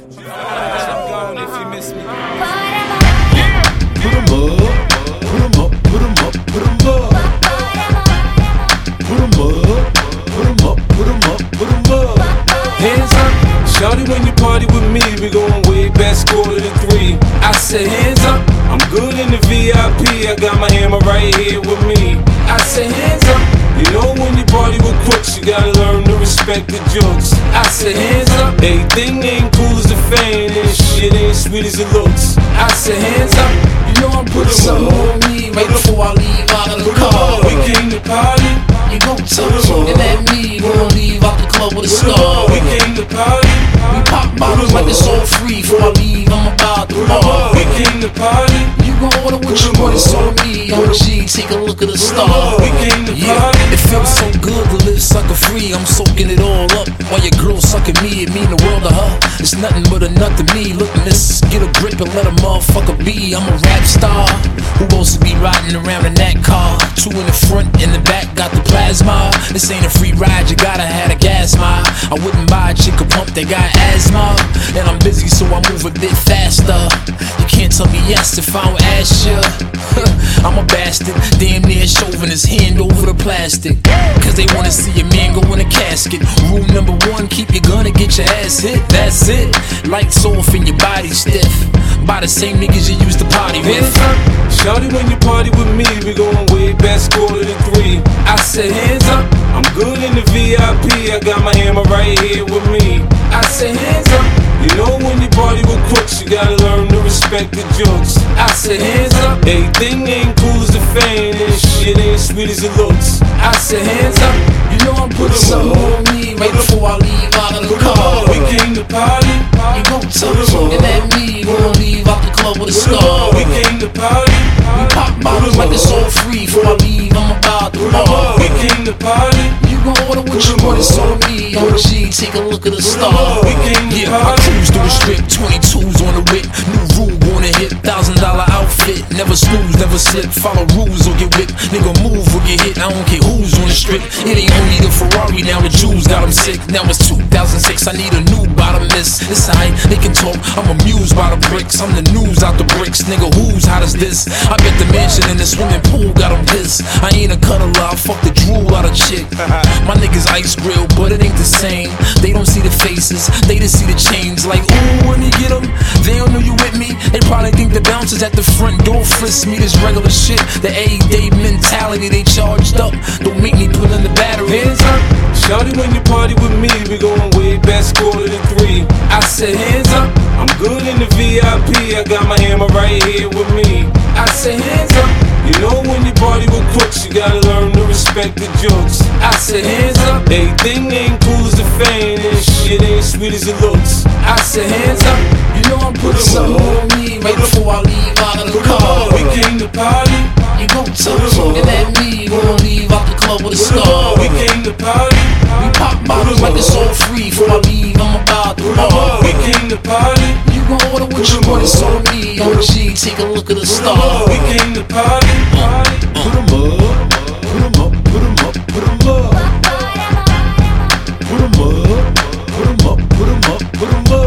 I'm gone if you miss me. Put 'em up, put 'em up, put 'em up, put 'em up. Put 'em up, put 'em up, put 'em up, put 'em up. Hands up, shawty, when you party with me, we going way back, quarter to 3. I said hands up, I'm good in the VIP, I got my hammer right here with me. I said hands up, you know when you party with crooks, you gotta learn to respect the jokes. I said hands up, everything ain't cool as the fame, and shit ain't sweet as it looks. I said hands up, you know I'm putting something on me right before I leave out of the car. We came to party, You gon' touch and at me, we gon' leave out the club with a scar. we came to party, We pop bottles like it's all free. Before I leave, I'm about the bar. we came to party, You gon' order what you want, it's on me. OG, take a look at the star. we came to Yeah, party. it feels so good to live sucker free. I'm soaking it all up while your girl sucking me. It mean the world to her. It's nothing but a nut to me. Look, miss, get a grip and let a motherfucker be. I'm a rap star who wants to be riding around in that car. 2 in the front, in the back, got the plasma. This ain't a free ride, you gotta have a gas mile. I wouldn't buy a chick a pump that got asthma. And I'm busy, so I move a bit faster. You can't tell me yes if I don't ask ya. I'm a bastard, damn near shoving his hand over the plastic. Cause they wanna see a man go in a casket. Rule number 1, keep your gun and get your ass hit. That's it. Lights off and your body stiff. By the same niggas you used to party with. Hands up, shawty, when you party with me, we going way back, quarter to 3. I said hands up, I'm good in the VIP, I got my hammer right here with me. I said hands up, you know when you party with crooks, you gotta learn to respect the jokes. I said hands up, everything ain't cool as the fame, and shit ain't sweet as it looks. I said hands up, you know I'm putting something on me Right before I leave out of the car. We came to party, You gon' touch and at me, we gon' leave out the club with a scar. we came to party, We pop bottles like it's all free. Before I leave, I'm about the bar. we came to party, You gon' order what you want, it's on me. OG, take a look at the star. we came to Yeah, I party. cruise through the strip, 22s on the whip. New rule on the hip, $1,000 outfit. Never snooze, never slip. Follow rules or get whipped. Nigga move or get hit. I don't care who's on the strip. It ain't only the Ferrari, now the Jews got them sick. Now it's 2006, I need a new bottomless. It's aight, they can talk. I'm amused by the bricks. I'm the news out the bricks. Nigga, who's hot as this? I bet the mansion in the swimming pool got them pissed. I ain't a cuddler, I fuck the drool out of chick. My niggas ice grill, but it ain't the same. They don't see the faces, they just see the chains. Like, ooh, when you get them, they don't know you with me. They probably think the bouncers at the front door frisk me. This regular shit, the everyday mentality, they charged up. Don't make me put in the battery. Hands up, shawty, when you party with me, we going way back, quarter to 3. I said hands up, I'm good in the VIP, I got my hammer right here with me. I said hands up, you know when you party with crooks, you gotta learn to respect the jokes. I said hands up, everything ain't cool as the fame, and shit ain't sweet as it looks. I said hands up, you know I'm putting something on me Right before I leave out of the car. We came to party, You gon' touch and at me, we gon' leave out the club with a scar. we came to party, We pop bottles like it's all free. Before I leave, I'm about the bar. we came to party, You gon' order what you want, it's on me. OG, take a look at the star. we came to party. Put 'em up, put 'em up, put 'em up, put 'em up. Put 'em up, put 'em up, put 'em up, put 'em up.